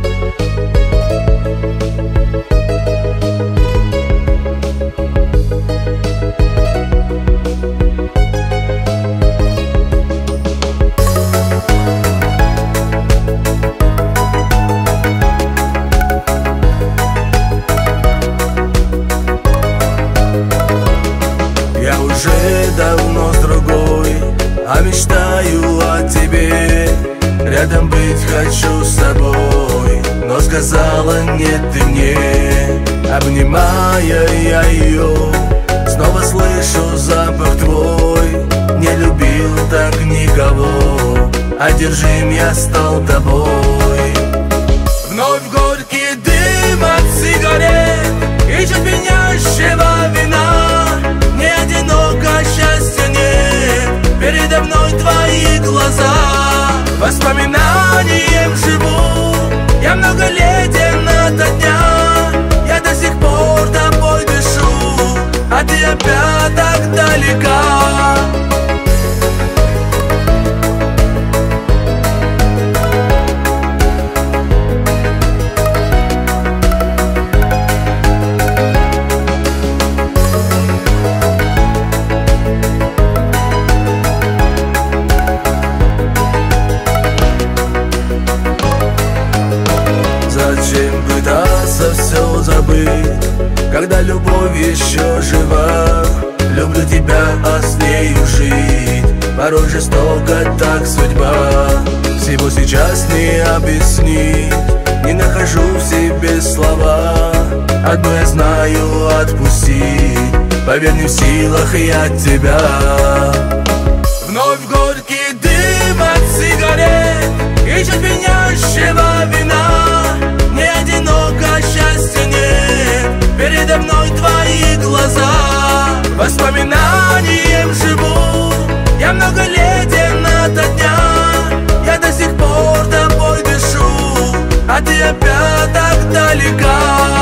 Я уже давно с другой, а мечтаю о тебе. Рядом быть хочу с тобой, но сказала нет ты мне. Обнимая я ее, снова слышу запах твой. Не любил так никого, одержим я стал тобой. Вновь горький дым от сигарет и чуть пьянящего вина. Не одиноко, счастья нет, передо мной твои глаза. Воспоминанием живу, я многолетен ото дня. Я до сих пор тобой дышу, а ты опять так далека. Зачем пытаться все забыть, когда любовь еще жива? Люблю тебя, а с нею жить порой жестоко так судьба. Всего сейчас не объяснить, не нахожу в себе слова. Одно я знаю, отпустить, поверь, не в силах я тебя. Вновь горький дым от сигарет и чуть пьянящего вина. Не одиноко, счастья нет, передо мной твои глаза. Воспоминанием живу, я многолетен ото дня. Я до сих пор тобой дышу, а ты опять так далека.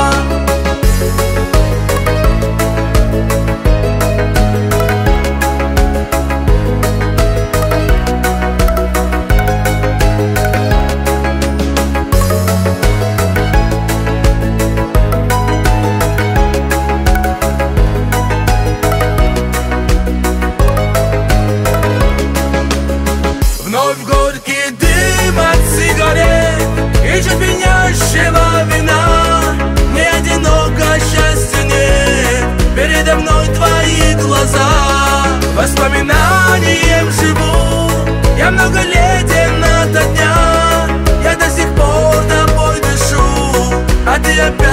Вновь горький дым от сигарет и чуть пьянящего вина. Не одиноко, счастья нет, передо мной твои глаза. Воспоминанием живу, я многолетен ото дня. Я до сих пор тобой дышу, а ты опять